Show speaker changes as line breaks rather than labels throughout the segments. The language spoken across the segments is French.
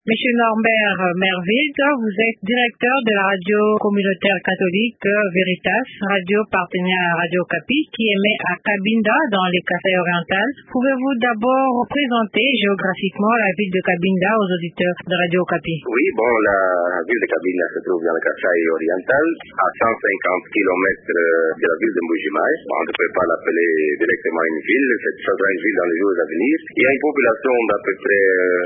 Monsieur Norbert Merville, vous êtes directeur de la radio communautaire catholique Veritas, radio partenaire à Radio Okapi, qui émet à Cabinda dans les Kasaï orientales. Pouvez-vous d'abord présenter géographiquement la ville de Cabinda aux auditeurs de Radio Okapi?
Oui, la ville de Cabinda se trouve dans le Kasaï oriental, à 150 km de la ville de Mbujimaï. On ne peut pas l'appeler directement une ville, ça sera une ville dans les jours à venir. Il y a une population d'à peu près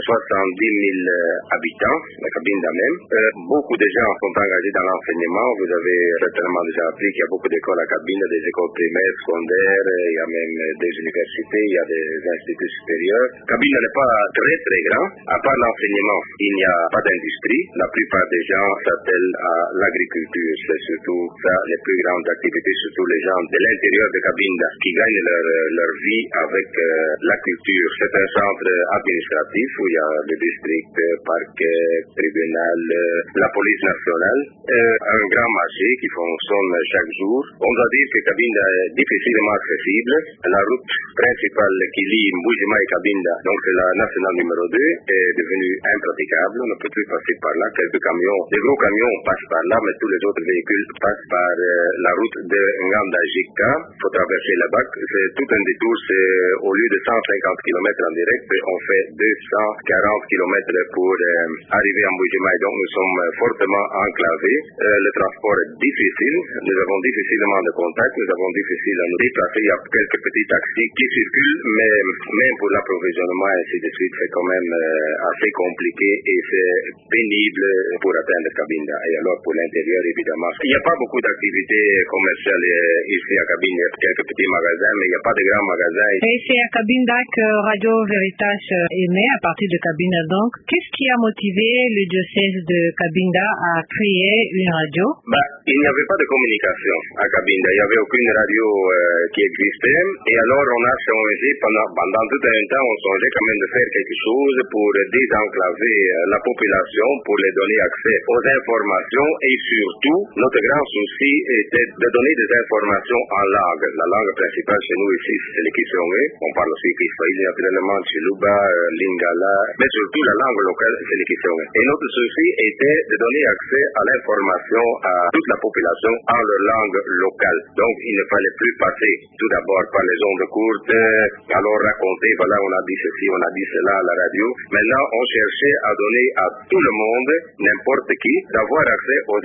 70 000 habitants, la Cabinda même. Beaucoup de gens sont engagés dans l'enseignement. Vous avez certainement déjà appris qu'il y a beaucoup d'écoles à Cabinda, des écoles primaires, secondaires, il y a même des universités, il y a des instituts supérieurs. Cabinda n'est pas très très grand. À part l'enseignement, il n'y a pas d'industrie. La plupart des gens s'attellent à l'agriculture. C'est surtout ça, les plus grandes activités, surtout les gens de l'intérieur de Cabinda qui gagnent leur vie avec la culture. C'est un centre administratif où il y a le district, parquet, tribunal, la police nationale, un grand marché qui fonctionne chaque jour. On doit dire que Cabinda est difficilement accessible. La route principale qui lie Mbujima et Cabinda, donc c'est la nationale numéro 2, est devenue impraticable. On ne peut plus passer par là. Quelques camions, des gros camions passent par là, mais tous les autres véhicules passent par la route de Nganda-Jika. Il faut traverser la BAC. C'est tout un détour. C'est au lieu de 150 km en direct, on fait 240 km pour arriver à Mbujima. Donc nous sommes fortement enclavés. Le transport est difficile. Nous avons difficilement de contact. Nous avons difficile à nous déplacer. Il y a quelques petits taxis qui circulent, mais même pour l'approvisionnement et ainsi de suite, c'est quand même assez compliqué et c'est pénible pour atteindre Cabinda. Et alors pour l'intérieur, évidemment, il n'y a pas beaucoup d'activités commerciales ici à Cabinda. Il y a quelques petits magasins, mais il n'y a pas de grands magasins.
Et c'est à Cabinda que Radio Veritas émet, à partir de Cabinda donc. Qu'est-ce qui a motivé le diocèse de Cabinda à créer une radio?
Il n'y avait pas de communication à Cabinda. Il n'y avait aucune radio qui existait. Et alors on a changé pendant tout un temps, on songeait quand même de faire quelque chose pour désenclaver la population, pour les donner accès aux informations et surtout, notre grand souci était de donner des informations en langue. La langue principale chez nous ici, c'est le Kisongé. On parle aussi Kiswahili naturellement, Chiluba, Lingala, mais surtout la langue locale, c'est le Kisongé. Et notre souci était de donner accès à l'information à toute la population en leur langue locale. Donc il ne fallait plus passer tout d'abord par les ondes courtes, alors raconter, voilà, on a dit ceci, on a dit cela à la radio. Maintenant, on cherchait à donner à tout le monde, n'importe qui, d'avoir accès aux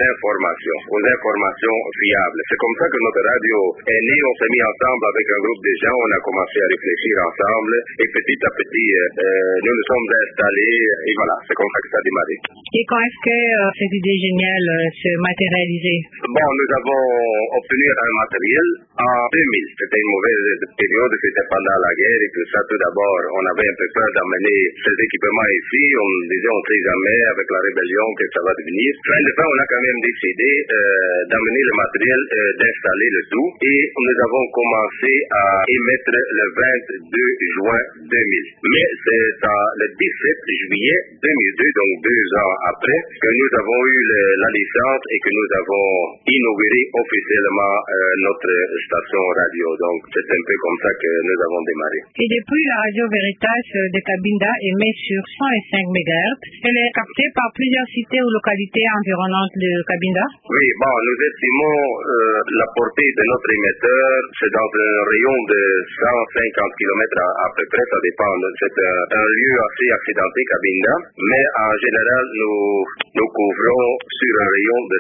informations fiables. C'est comme ça que notre radio est née. On s'est mis ensemble avec un groupe de gens, on a commencé à réfléchir ensemble et petit à petit, nous nous sommes installés et voilà, c'est comme ça que ça a démarré.
Et quand est-ce que cette idée géniale se matérialisait?
Nous avons obtenu un matériel en 2000. C'était une mauvaise période, c'était pendant la guerre et tout ça. Tout d'abord, on avait un peu peur d'amener ces équipements ici. On disait, on ne sait jamais avec la rébellion que ça va devenir. Fin de fin, on a quand même décidé d'amener le matériel, d'installer le tout. Et nous avons commencé à émettre le 22 juin 2000. Mais c'est le 17 juillet 2002, donc 2 ans après, que nous avons eu la licence et que nous avons inauguré officiellement notre station radio. Donc c'est un peu comme ça que nous avons démarré.
Et depuis, la radio Veritas de Cabinda émet sur 105 MHz. Elle est captée par plusieurs cités ou localités environnantes de Cabinda?
Oui, nous estimons la portée de notre émetteur, c'est dans un rayon de 150 km à peu près, ça dépend. C'est un lieu assez accidenté, Cabinda, mais en général, nous couvrons sur un rayon de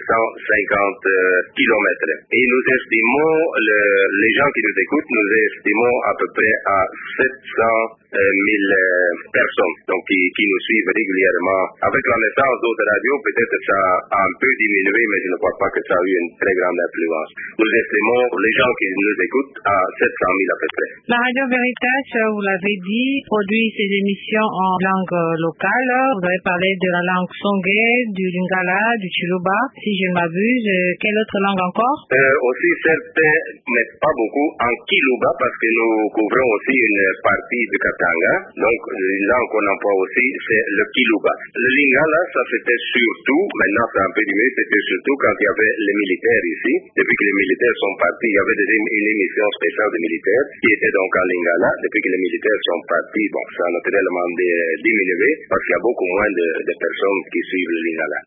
150 km. Et nous estimons, les gens qui nous écoutent, nous estimons à peu près à 700 000 personnes donc qui nous suivent régulièrement. Avec la naissance d'autres radios, peut-être ça a un peu diminué, mais je ne crois pas que ça a eu une très grande influence. Nous estimons les gens qui nous écoutent à 700 000 à peu près.
La radio Veritas, vous l'avez dit, produit ses émissions en langue locale. Vous avez parlé de la langue Songé, du Lingala, du Chiluba, si je ne m'abuse. Quelle autre langue encore?
Aussi, certes, mais pas beaucoup, en Kiluba, parce que nous couvrons aussi une partie du Qatar. Katanga. Donc, une langue qu'on emploie aussi, c'est le Kiluba. Le Lingala, ça c'était surtout, maintenant c'est un peu diminué, c'était surtout quand il y avait les militaires ici. Depuis que les militaires sont partis, il y avait déjà une émission spéciale des militaires qui était donc en Lingala. Depuis que les militaires sont partis, bon, ça a naturellement diminué parce qu'il y a beaucoup moins de personnes qui suivent le Lingala.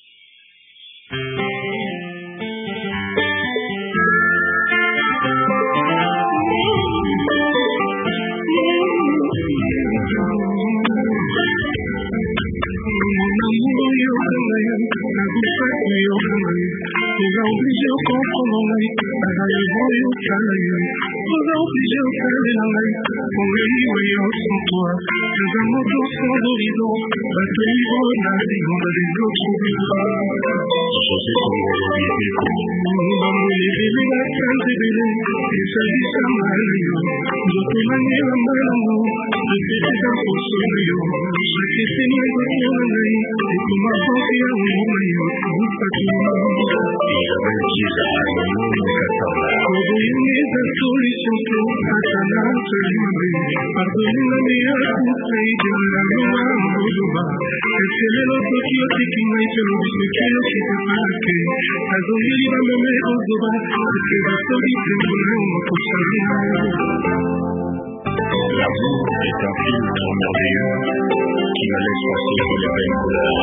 L'amour est un filtre merveilleux qui me laisse penser sur les belles couleurs.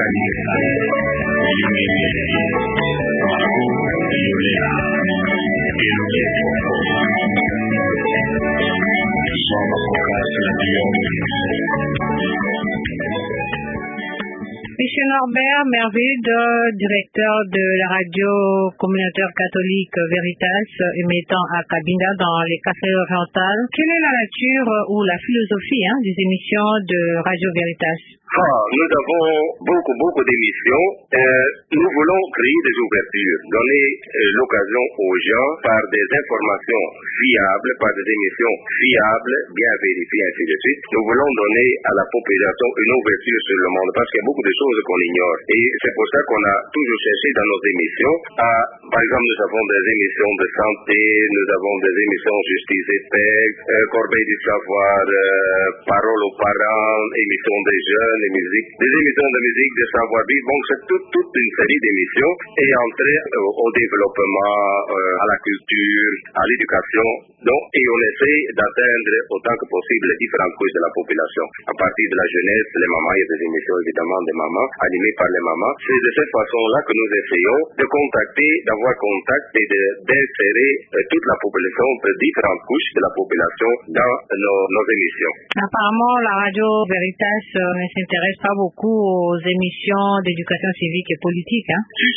Monsieur Norbert Merville, directeur de la radio communautaire catholique Veritas, émettant à Cabinda dans les cafés orientales, quelle est la nature ou la philosophie des émissions de Radio Veritas?
Nous avons beaucoup d'émissions. Nous voulons créer des ouvertures, donner l'occasion aux gens par des informations fiables, par des émissions fiables, bien vérifiées, ainsi de suite. Nous voulons donner à la population une ouverture sur le monde parce qu'il y a beaucoup de choses qu'on ignore. Et c'est pour ça qu'on a toujours cherché dans nos émissions par exemple, nous avons des émissions de santé, nous avons des émissions justice et paix, corbeille du savoir, parole aux parents, émissions des jeunes, des émissions de musique, de savoir-vivre. Donc c'est toute une série d'émissions et entrer au développement, à la culture, à l'éducation. Donc, et on essaie d'atteindre autant que possible les différentes couches de la population. À partir de la jeunesse, les mamans, il y a des émissions évidemment des mamans, animées par les mamans. C'est de cette façon-là que nous essayons de contacter, d'avoir contact et d'insérer toute la population, de différentes couches de la population dans nos émissions.
Apparemment, la radio Veritas ne s'intéresse pas beaucoup aux émissions d'éducation civique et politique.
Si.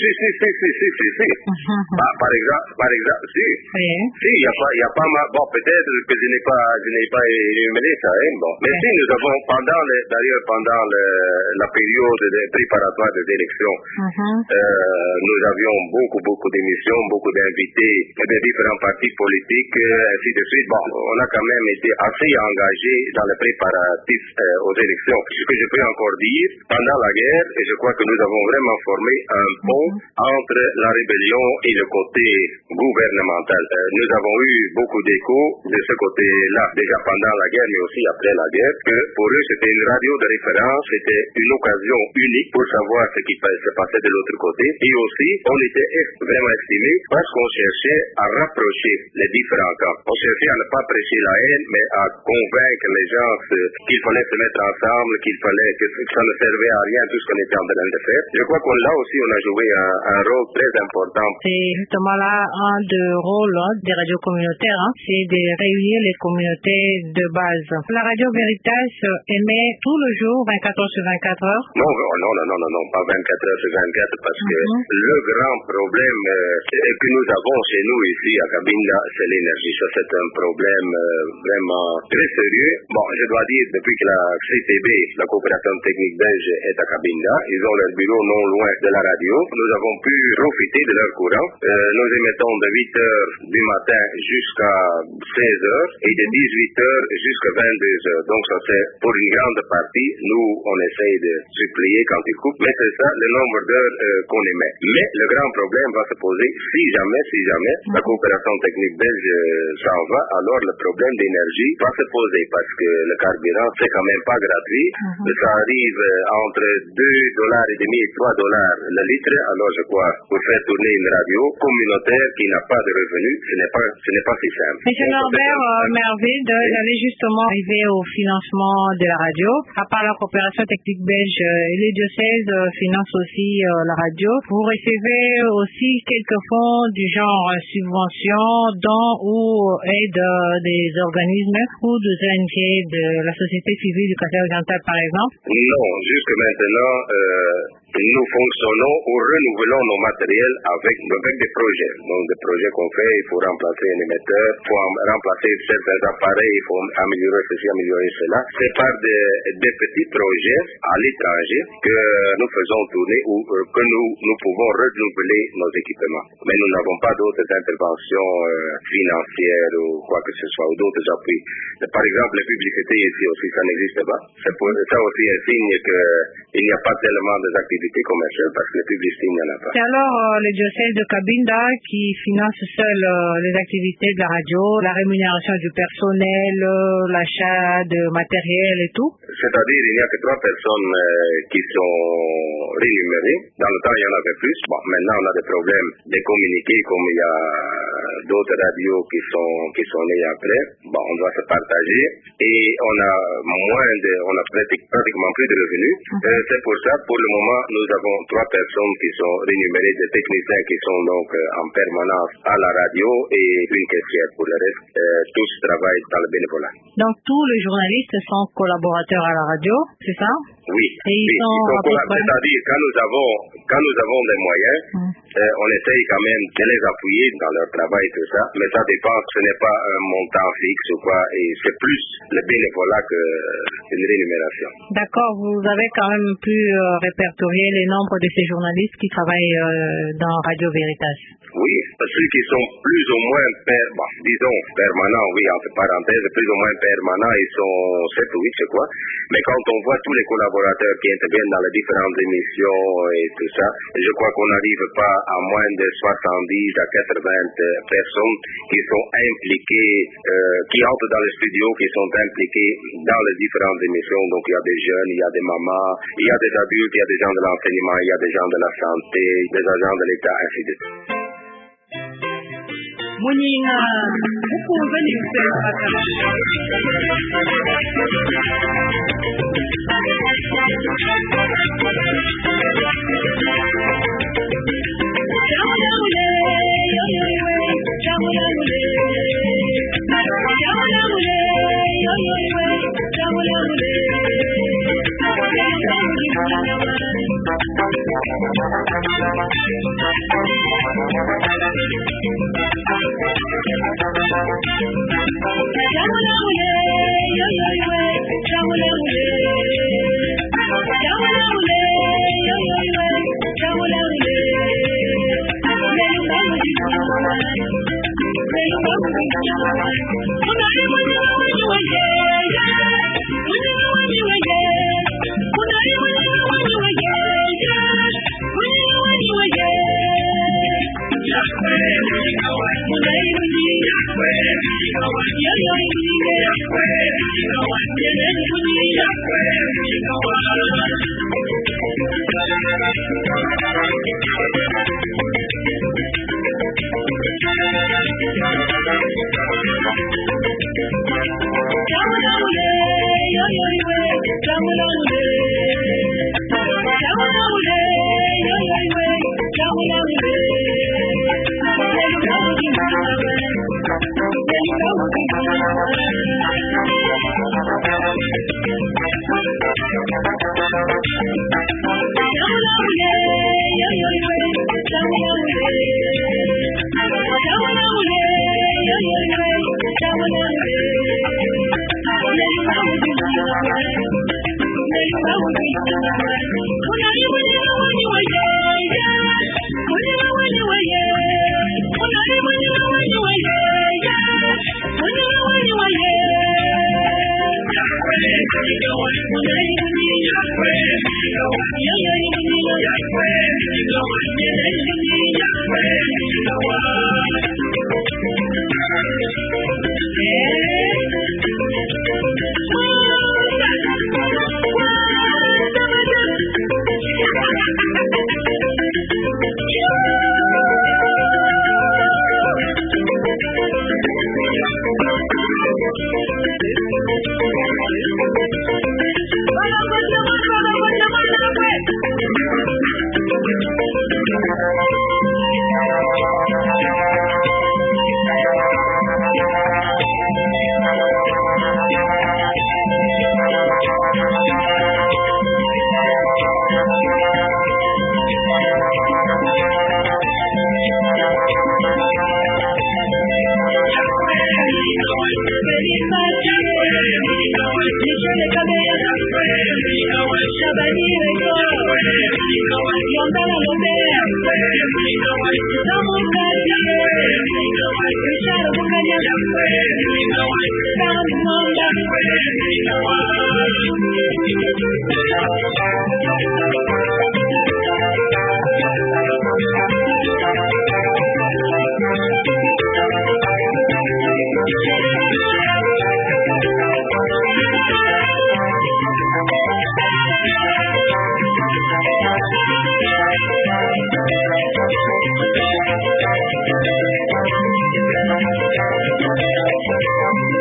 Par exemple, si. Oui. Si, il y a pas mal. Bon, peut-être que je n'ai pas énuméré ça, Bon. Mais si, nous avons, pendant la période préparatoire des élections, nous avions beaucoup d'émissions, beaucoup d'invités de différents partis politiques, ainsi de suite. Bon, on a quand même été assez engagés dans les préparatifs aux élections. Ce que je peux encore dire, pendant la guerre, et je crois que nous avons vraiment formé un pont entre la rébellion et le côté gouvernemental. Nous avons eu beaucoup d'échos de ce côté-là, déjà pendant la guerre, mais aussi après la guerre, que pour eux c'était une radio de référence, c'était une occasion unique pour savoir ce qui se passait de l'autre côté. Et aussi, on était vraiment estimés parce qu'on cherchait à rapprocher les différents camps. On cherchait à ne pas prêcher la haine, mais à convaincre les gens qu'il fallait se mettre ensemble, que ça ne servait à rien tout ce qu'on était en train de faire. Je crois qu'on là aussi, on a joué un rôle très important.
C'est justement là un des rôles des radios communautaires, c'est de réunir les communautés de base. La radio Veritas émet tout le jour, 24 heures sur 24 heures?
Non, pas 24 heures sur 24, parce que le grand problème que nous avons chez nous ici à Cabinda, c'est l'énergie. Ça, c'est un problème vraiment très sérieux. Bon, je dois dire, depuis que la CTB, la coopération technique belge, est à Cabinda, ils ont leur bureau non loin de la radio. Nous avons pu profiter de leur courant. Nous émettons de 8 heures du matin jusqu'à 16 heures et de 18 heures jusqu'à 22 heures. Donc ça c'est pour une grande partie. Nous, on essaye de supplier quand ils coupent, mais c'est ça le nombre d'heures qu'on émet. Mais le grand problème va se poser si jamais la coopération technique belge s'en va, alors le problème d'énergie va se poser parce que le carburant c'est quand même pas gratuit. Ça arrive entre $2.50 et $3 le litre. Alors je crois pour faire tourner une radio communautaire qui n'a pas de revenus, ce n'est pas si simple.
Monsieur Norbert Merville, j'allais justement arriver au financement de la radio. À part la coopération technique belge, les diocèses financent aussi la radio. Vous recevez aussi quelques fonds du genre subvention, dons ou aide des organismes ou des ONG de la société civile du Café Oriental par exemple?
Non, jusque maintenant, nous fonctionnons ou renouvelons nos matériels avec des projets. Donc des projets qu'on fait, il faut remplacer un émetteur, il faut remplacer certains appareils, il faut améliorer ceci, améliorer cela. C'est par des petits projets à l'étranger que nous faisons tourner ou que nous pouvons renouveler nos équipements. Mais nous n'avons pas d'autres interventions financières ou quoi que ce soit, ou d'autres appuis. Par exemple, les publicités ici aussi, ça n'existe pas. C'est pour ça aussi un signe qu'il n'y a pas tellement d'activités commerciales parce que les publicités, il n'y en a pas.
C'est alors le diocèse de Cabinda qui finance seul les activités de la radio, la rémunération du personnel, l'achat de matériel et tout?
C'est-à-dire, il n'y a que 3 personnes qui sont rémunérées. Dans le temps, il y en avait plus. Bon, maintenant, on a des problèmes de communiquer comme il y a d'autres radios qui sont nées après. Bon, on doit se partager et on a pratiquement plus de revenus. C'est pour ça, pour le moment, nous avons 3 personnes qui sont rémunérées, des techniciens qui sont donc en permanence à la radio et une caissière. Pour le reste, tous travaillent dans le bénévolat.
Donc tous les journalistes sont collaborateurs à la radio, c'est ça?
Oui.
Et ils sont
c'est-à-dire quand nous avons des moyens, on essaye quand même de les appuyer dans leur travail et tout ça, mais ça dépend, ce n'est pas un montant fixe ou quoi, et c'est plus le bénévolat qu'une rémunération.
D'accord, vous avez quand même pu répertorier les nombres de ces journalistes qui travaillent dans Radio Veritas.
Oui, ceux qui sont plus ou moins permanents, oui, entre parenthèses, plus ou moins permanents, ils sont 7 ou 8, je crois. Mais quand on voit tous les collaborateurs qui interviennent dans les différentes émissions et tout ça, je crois qu'on n'arrive pas à moins de 70 à 80 personnes qui sont impliquées, qui entrent dans le studio, qui sont impliquées dans les différentes émissions. Donc il y a des jeunes, il y a des mamans, il y a des adultes, il y a des gens de l'enseignement, il y a des gens de la santé, des agents de l'État, ainsi de suite.
Muninga, ukumva nibisaka.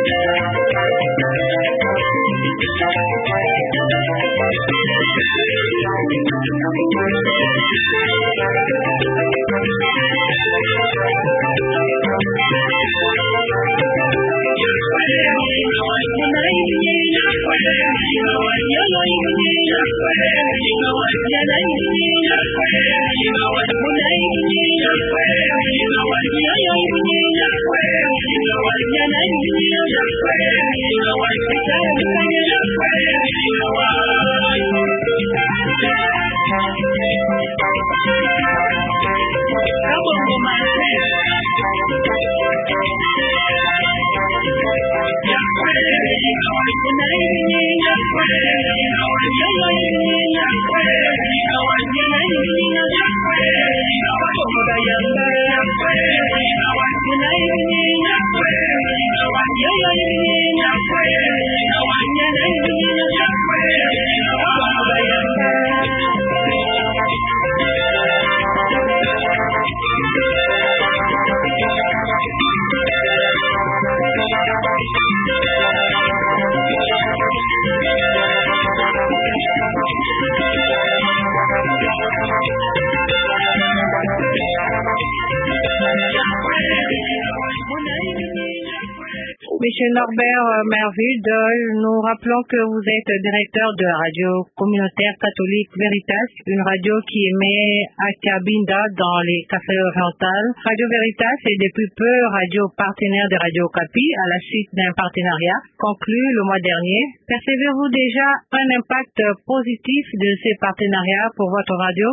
Monsieur Norbert Merville, nous rappelons que vous êtes directeur de la radio communautaire catholique Veritas, une radio qui émet à Cabinda dans les cafés orientales. Radio Veritas est depuis peu radio partenaire de Radio Okapi à la suite d'un partenariat conclu le mois dernier. Percevez-vous déjà un impact positif de ces partenariats pour votre radio?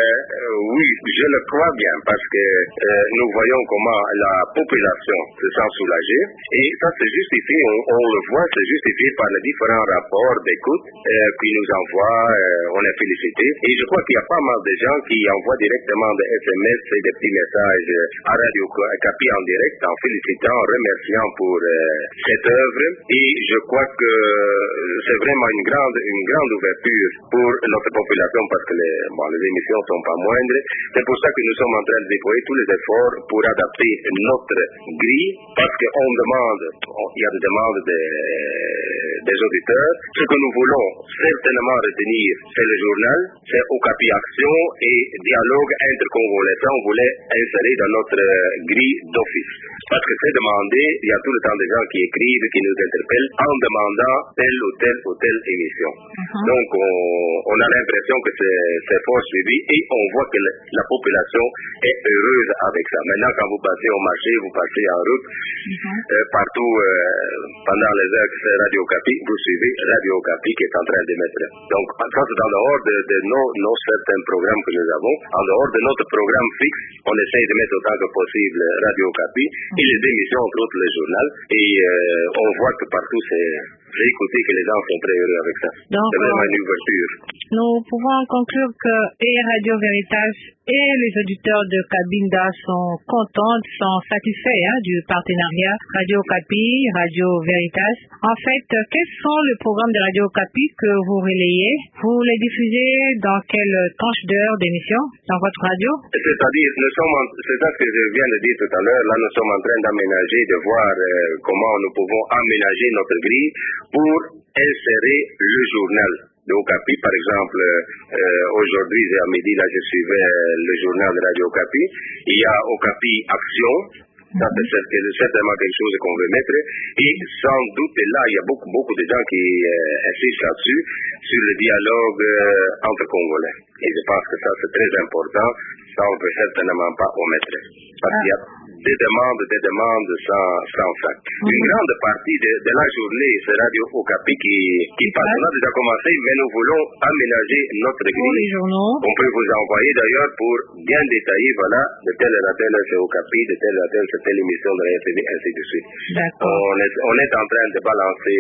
Oui, je le crois bien parce que nous voyons comment la population se sent soulagée et ça se justifie, on le voit, se justifie par les différents rapports d'écoute qui nous envoient, on est félicité. Et je crois qu'il y a pas mal de gens qui envoient directement des SMS et des petits messages à Radio Okapi en direct en félicitant, en remerciant pour cette œuvre. Et je crois que c'est vraiment une grande ouverture pour notre population parce que les émissions sont pas moindres. C'est pour ça que nous sommes en train de déployer tous les efforts pour adapter notre grille parce qu'on demande, il y a des demandes des auditeurs. Ce que nous voulons certainement retenir, c'est le journal, c'est Okapi Action et dialogue intercongolais. Ça, on voulait insérer dans notre grille d'office. Parce que c'est demandé, il y a tout le temps des gens qui écrivent, qui nous interpellent en demandant telle ou telle émission. Donc, on a l'impression que c'est fort suivi et on voit que la population est heureuse avec ça. Maintenant, quand vous passez au marché, vous passez en route, partout, pendant les heures que c'est Radio Okapi, vous suivez Radio Okapi qui est en train d'émettre. Donc, ça c'est en dehors de nos certains programmes que nous avons, en dehors de notre programme fixe, on essaye de mettre autant que possible Radio Okapi et les émissions, entre autres le journal, et on voit que partout j'ai écouté que les gens sont très heureux avec ça. C'est vraiment une ouverture.
Nous pouvons conclure que Radio Veritas et les auditeurs de Cabinda sont contents, sont satisfaits du partenariat Radio Okapi, Radio Veritas. En fait, quels sont les programmes de Radio Okapi que vous relayez? Vous les diffusez dans quelle tranche d'heure d'émission dans votre radio?
C'est-à-dire, c'est ça que je viens de dire tout à l'heure. Là, nous sommes en train d'aménager, de voir comment nous pouvons aménager notre grille pour insérer le journal. De Okapi, par exemple, aujourd'hui, à midi, là, je suivais le journal de Radio Okapi. Il y a Okapi Action. Ça, c'est certainement quelque chose qu'on veut mettre. Et sans doute, là, il y a beaucoup de gens qui insistent là-dessus, sur le dialogue entre Congolais. Et je pense que ça, c'est très important. Ça, on ne peut certainement pas omettre. Parce qu'il y a des demandes sans fin. Une grande partie de la journée, c'est Radio Okapi qui passe. On a déjà commencé, mais nous voulons aménager notre grille. On peut vous envoyer d'ailleurs pour bien détailler, voilà, de telle à telle c'est Okapi, de telle à telle c'est telle émission de la RTV, ainsi de suite. On est en train de balancer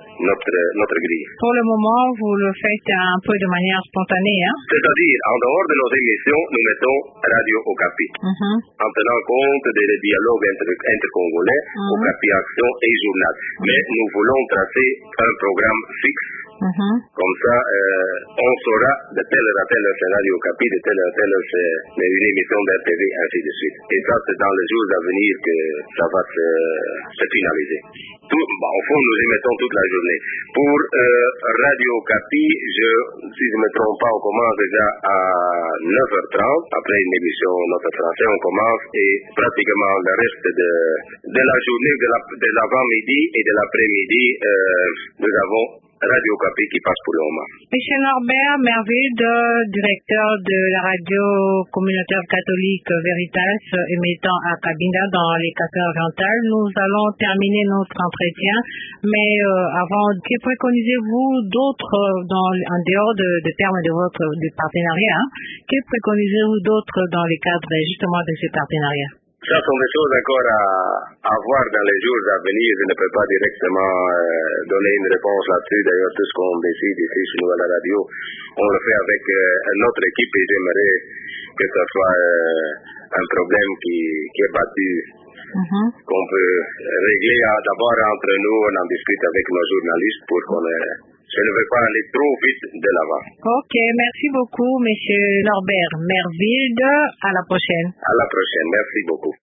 notre grille.
Pour le moment, vous le faites un peu de manière spontanée, hein?
C'est-à-dire, en dehors de nos émissions, nous mettons Radio Okapi. En tenant compte des dialogues intercongolais, Okapi Action et Journal. Mais nous voulons tracer un programme fixe Comme ça, on saura de telle à telle heure c'est Radio Okapi, de telle à telle heure c'est une émission d'RTV, ainsi de suite. Et ça, c'est dans les jours à venir que ça va se finaliser. Au fond, nous émettons toute la journée. Pour Radio Okapi, si je ne me trompe pas, on commence déjà à 9h30. Après une émission Notre Français, on commence et pratiquement le reste de la journée, de l'avant-midi et de l'après-midi, nous avons Radio Okapi qui passe pour le moment.
Monsieur Norbert Merville, directeur de la radio communautaire catholique Veritas, émettant à Cabinda dans les Cafés-Orientales, nous allons terminer notre entretien, mais avant, que préconisez-vous d'autres, en dehors des termes de partenariat, que préconisez-vous d'autres dans le cadre justement de ce partenariat?
Ça sont des choses encore à voir dans les jours à venir. Je ne peux pas directement donner une réponse là-dessus. D'ailleurs, tout ce qu'on décide ici chez nous à la radio, on le fait avec notre équipe et j'aimerais que ce soit un problème qui est battu, qu'on peut régler d'abord entre nous, on en discute avec nos journalistes pour qu'on je ne veux pas aller trop vite de l'avant.
Ok, merci beaucoup, monsieur Norbert Merville. À la prochaine.
À la prochaine, merci beaucoup.